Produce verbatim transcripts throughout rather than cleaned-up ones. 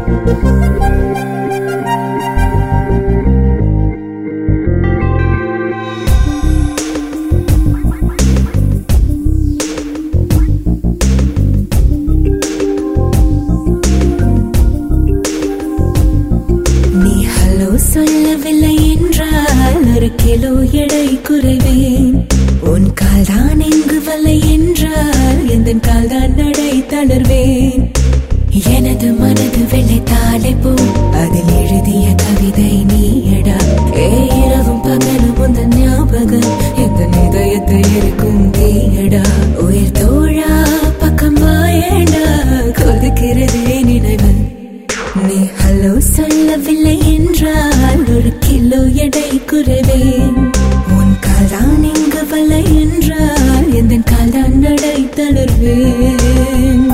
சொல்லவில்லை என்றால் ஒரு கிலோ எடை குறைவேன். உன் கால் தான் இங்கு வல்லை என்றால் எந்த கால் தான் நடை தளர்வேன். எனது மனது வெள்ளை தாளை போ அதில் எழுதிய கவிதை நீயடா. ஏ இரவும் பகலும் உந்த ஞாபகம் எந்த இதயத்தை இருக்கும் தீயடா. உயிர் தோழா பக்கம் வாயடா கொதிக்கிறதே நினைவு. நீ ஹலோ சொல்லவில்லை என்றால் ஒரு கிலோ எடை குறைவேன். உன் கால் தான் இங்கு வல்லை என்றால் எந்த கால் தான் நடை தளர்வேன்.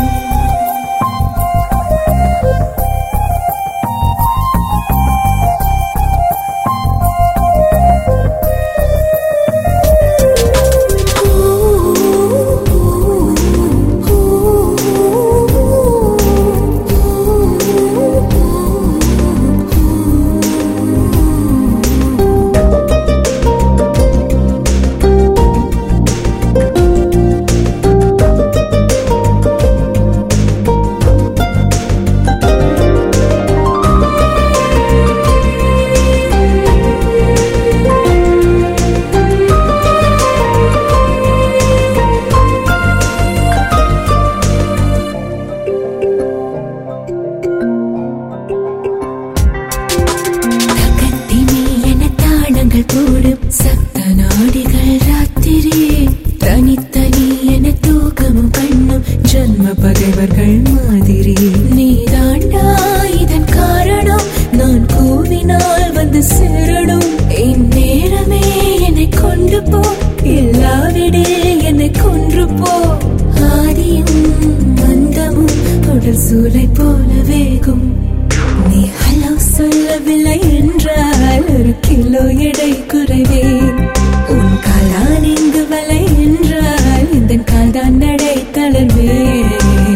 போடும் சப்த நாடிகள் ராத்திரி தனித்தனி என தூக்கமும் கண்ணும் ஜன்ம பகைவர்கள் மாதிரி. நீ தாண்டா இதன் காரணம் நான் கூவினால் வந்து சேரணும். என் நேரமே என்னை கொண்டு போ இல்லாவிடில் என்னை கொன்று போ. ஆதியும் மந்தமும் உடல் சூளை போல வேகும். நீ ஹலோ சொல்லவில்லை என்றால் ஒரு கிலோ எடை குறைவேன். உன் காலான் இங்கு வலை என்றால் இந்த கால்தான் நடை தளர்வேன்.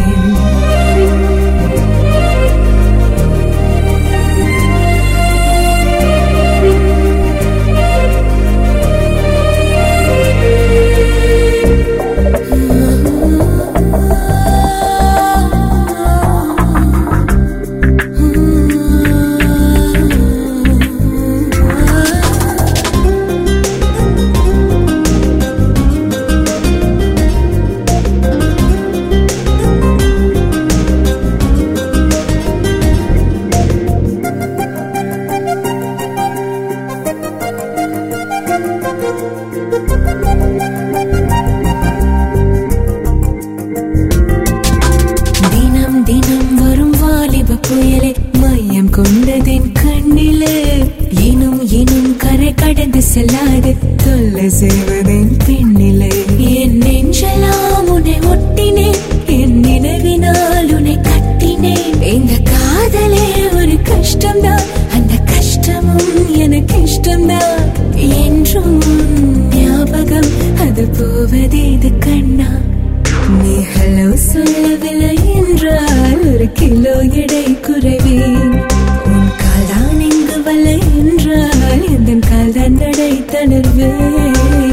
தினம் தினம் வரும் வாலிப புயலே மையம் கொண்டதின் கண்ணிலே இனும் இனும் கரை கடந்து செல்லாது தொல்லை செய்வதின் பின்னிலே. என் நெஞ்செல்லாம் உன்னை ஒட்டினேன், என் நினைவினால் உன்னை கட்டினேன். இந்த காதலே ஒரு கஷ்டம்தான், அந்த கஷ்டமும் எனக்கு இஷ்டம்தான். என்றும் ஞாபகம் அது போவதேது கண்ணா. நீ ஹலோ சொல்லவில்லை என்றால் ஒரு கிலோ எடை குறைவேன். உன் கால் தான் இங்கு வல்லை என்றால் எந்த கால் தான் நடை தளர்வேன்.